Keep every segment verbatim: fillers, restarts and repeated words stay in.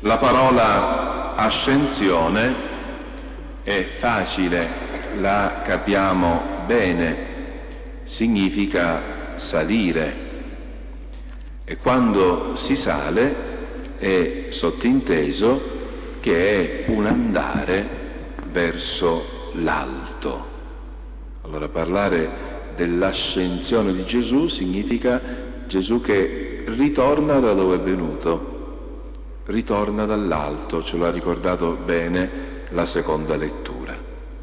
La parola ascensione è facile, la capiamo bene, significa salire, e quando si sale è sottinteso che è un andare verso l'alto. Allora parlare dell'ascensione di Gesù significa Gesù che ritorna da dove è venuto, ritorna dall'alto, ce l'ha ricordato bene la seconda lettura.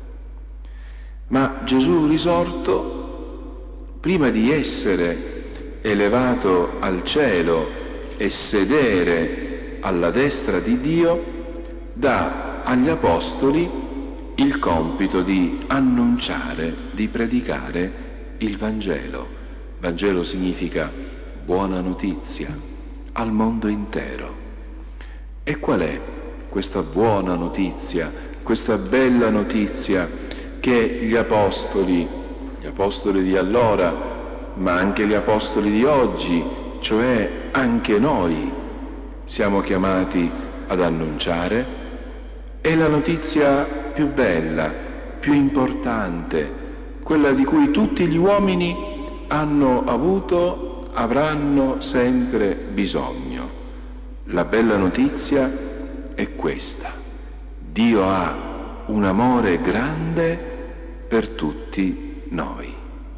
Ma Gesù risorto, prima di essere elevato al cielo e sedere alla destra di Dio, dà agli apostoli il compito di annunciare, di predicare il Vangelo. Vangelo significa buona notizia al mondo intero. E qual è questa buona notizia, questa bella notizia che gli apostoli, gli apostoli di allora, ma anche gli apostoli di oggi, cioè anche noi, siamo chiamati ad annunciare? È la notizia più bella, più importante, quella di cui tutti gli uomini hanno avuto, avranno sempre bisogno. La bella notizia è questa: Dio ha un amore grande per tutti noi,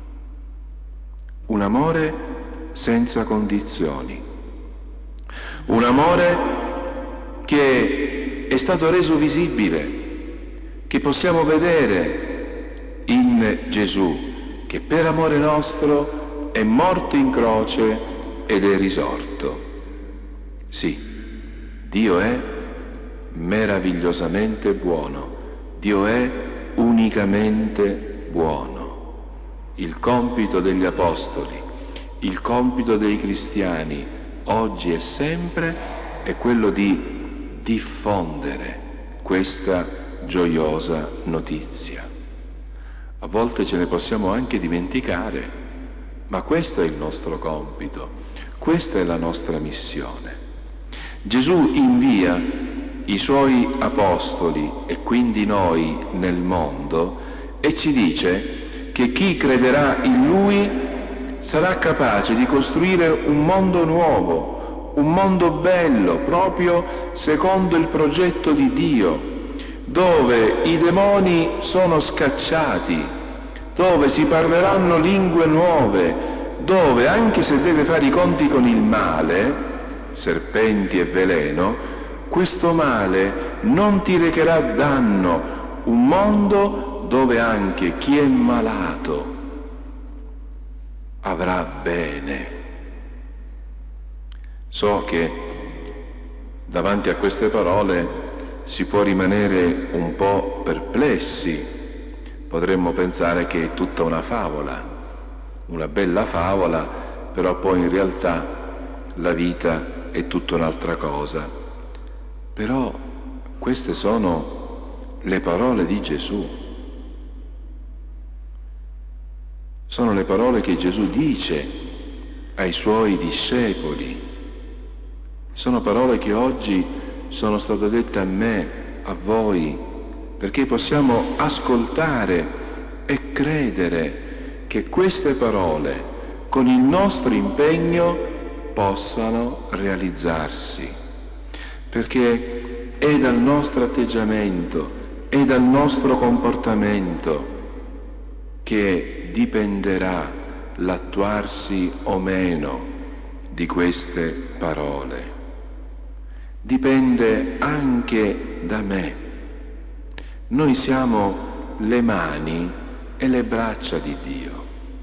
un amore senza condizioni, un amore che è stato reso visibile, che possiamo vedere in Gesù, che per amore nostro è morto in croce ed è risorto. Sì, Dio è meravigliosamente buono, Dio è unicamente buono. Il compito degli apostoli, il compito dei cristiani, oggi e sempre, è quello di diffondere questa gioiosa notizia. A volte ce ne possiamo anche dimenticare, ma questo è il nostro compito, questa è la nostra missione. Gesù invia i suoi apostoli e quindi noi nel mondo e ci dice che chi crederà in Lui sarà capace di costruire un mondo nuovo, un mondo bello, proprio secondo il progetto di Dio, dove i demoni sono scacciati, dove si parleranno lingue nuove, dove anche se deve fare i conti con il male, serpenti e veleno, questo male non ti recherà danno, un mondo dove anche chi è malato avrà bene. So che davanti a queste parole si può rimanere un po' perplessi, potremmo pensare che è tutta una favola, una bella favola, però poi in realtà la vita è tutta un'altra cosa. Però queste sono le parole di Gesù. Sono le parole che Gesù dice ai suoi discepoli. Sono parole che oggi sono state dette a me, a voi, perché possiamo ascoltare e credere che queste parole, con il nostro impegno, possano realizzarsi, perché è dal nostro atteggiamento, è dal nostro comportamento che dipenderà l'attuarsi o meno di queste parole. Dipende anche da me. Noi siamo le mani e le braccia di Dio.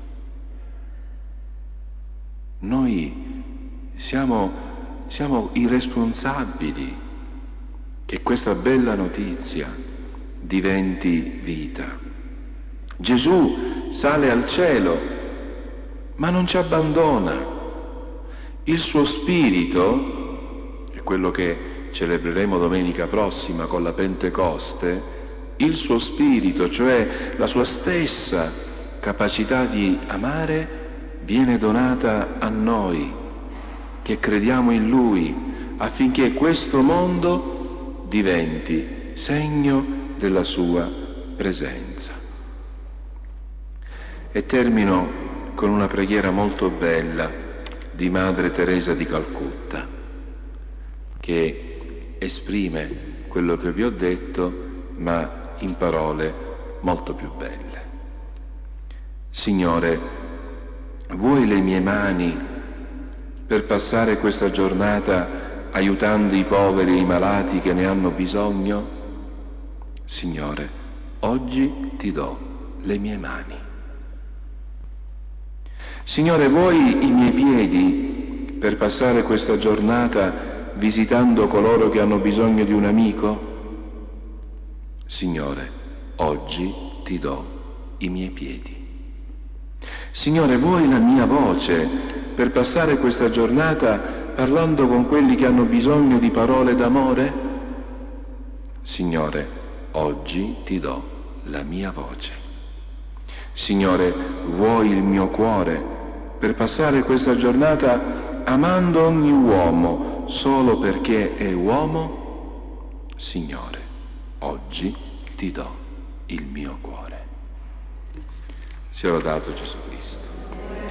Noi Siamo, siamo i responsabili che questa bella notizia diventi vita. Gesù sale al cielo, ma non ci abbandona. Il suo spirito, è quello che celebreremo domenica prossima con la Pentecoste, il suo spirito, cioè la sua stessa capacità di amare, viene donata a noi, che crediamo in Lui, affinché questo mondo diventi segno della sua presenza. E termino con una preghiera molto bella di Madre Teresa di Calcutta, che esprime quello che vi ho detto, ma in parole molto più belle. Signore, vuoi le mie mani per passare questa giornata aiutando i poveri e i malati che ne hanno bisogno? Signore, oggi ti do le mie mani. Signore, vuoi i miei piedi per passare questa giornata visitando coloro che hanno bisogno di un amico? Signore, oggi ti do i miei piedi. Signore, vuoi la mia voce per passare questa giornata parlando con quelli che hanno bisogno di parole d'amore? Signore, oggi ti do la mia voce. Signore, vuoi il mio cuore per passare questa giornata amando ogni uomo solo perché è uomo? Signore, oggi ti do il mio cuore. Sia lodato Gesù Cristo.